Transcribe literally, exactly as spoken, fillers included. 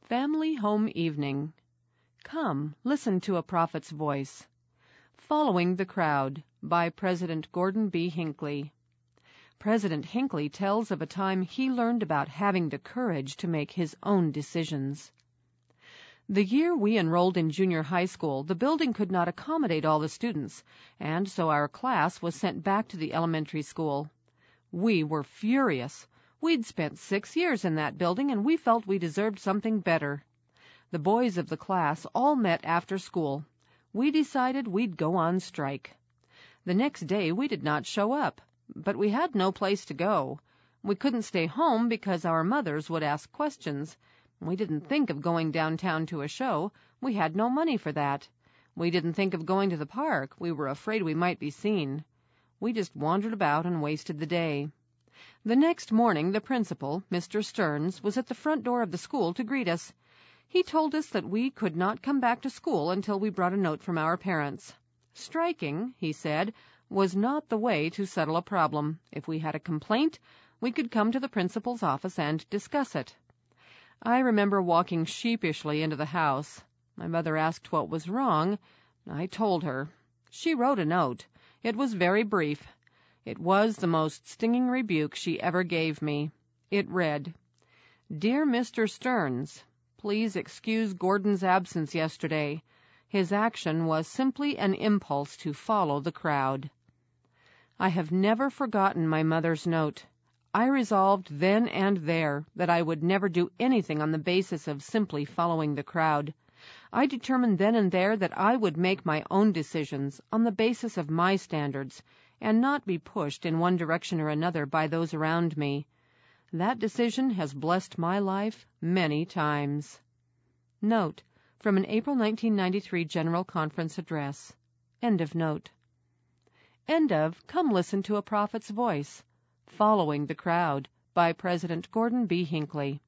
Family Home Evening. Come, listen to a prophet's voice. Following the Crowd by President Gordon B. Hinckley. President Hinckley tells of a time he learned about having the courage to make his own decisions. The year we enrolled in junior high school, the building could not accommodate all the students, and so our class was sent back to the elementary school. We were furious. We'd spent six years in that building, and we felt we deserved something better. The boys of the class all met after school. We decided we'd go on strike. The next day we did not show up, but we had no place to go. We couldn't stay home because our mothers would ask questions. We didn't think of going downtown to a show. We had no money for that. We didn't think of going to the park. We were afraid we might be seen. We just wandered about and wasted the day. The next morning the principal, Mister Stearns, was at the front door of the school to greet us. He told us that we could not come back to school until we brought a note from our parents. Striking, he said, was not the way to settle a problem. If we had a complaint, we could come to the principal's office and discuss it. I remember walking sheepishly into the house. My mother asked what was wrong. I told her. She wrote a note. It was very brief. It was the most stinging rebuke she ever gave me. It read, "Dear Mister Stearns, please excuse Gordon's absence yesterday. His action was simply an impulse to follow the crowd." I have never forgotten my mother's note. I resolved then and there that I would never do anything on the basis of simply following the crowd. I determined then and there that I would make my own decisions on the basis of my standards, and not be pushed in one direction or another by those around me. That decision has blessed my life many times. Note from an April nineteen ninety-three General Conference address. End of note. End of Come Listen to a Prophet's Voice. Following the Crowd by President Gordon B. Hinckley.